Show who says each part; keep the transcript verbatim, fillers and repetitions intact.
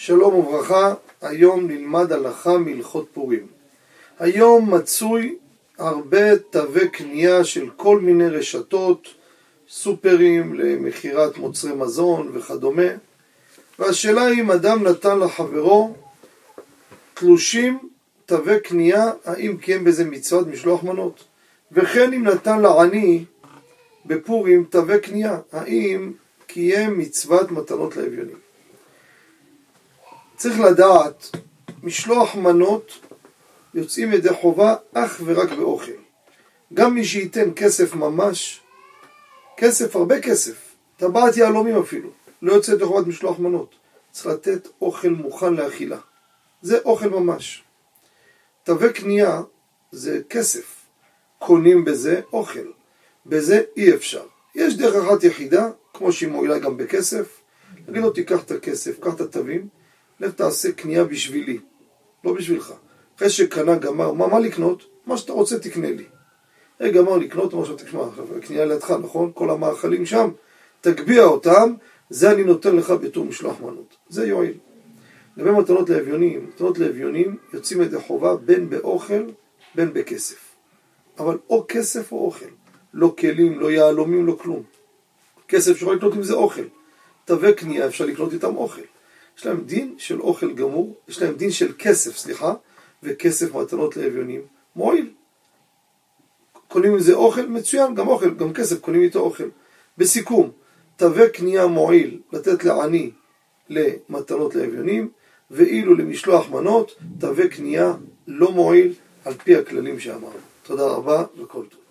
Speaker 1: שלום וברכה, היום נלמד הלכה מהלכות פורים. היום מצוי הרבה תווי קנייה של כל מיני רשתות, סופרים למכירת מוצרי מזון וכדומה. והשאלה היא אם אדם נתן לחברו תלושים, תווי קנייה, האם קיים בזה מצוות משלוח מנות? וכן אם נתן לעני בפורים תווי קנייה, האם קיים מצוות מתנות לאביונים? צריך לדעת, משלוח מנות יוצאים ידי חובה אך ורק באוכל. גם מי שייתן כסף ממש, כסף, הרבה כסף, טבעת יהלומים אפילו, לא יוצא ידי חובת משלוח מנות. צריך לתת אוכל מוכן לאכילה. זה אוכל ממש. תווי קנייה זה כסף. קונים בזה אוכל. בזה אי אפשר. יש דרך אחת יחידה, כמו שהיא מועילה גם בכסף. נגיד לו, תיקח את הכסף, קח את התווים, לך תעשה קנייה בשבילי, לא בשבילך. אחרי שקנה גמר, מה, מה לקנות? מה שאתה רוצה תקנה לי. אחרי גמר לקנות, מה שאתה תקנה, קנייה לידך, נכון? כל המאכלים שם, תגביע אותם, זה אני נותן לך בתור משלוח מנות. זה יועיל. לגבי מתנות לאביונים, מתנות לאביונים יוצאים ידי חובה בין באוכל, בין בכסף. אבל או כסף או אוכל. לא כלים, לא יהלומים, לא כלום. כסף שיכול לקנות עם זה אוכל. תווי קנייה אפשר לקנות איתם אוכל. יש להם דין של אוכל גמור, יש להם דין של כסף, סליחה, וכסף מתנות לאביונים מועיל. קונים עם זה אוכל, מצוין, גם אוכל, גם כסף, קונים איתו אוכל. בסיכום, תווי קנייה מועיל לתת לעני למתנות לאביונים, ואילו למשלוח מנות, תווי קנייה לא מועיל על פי הכללים שאמרנו. תודה רבה וכל טוב.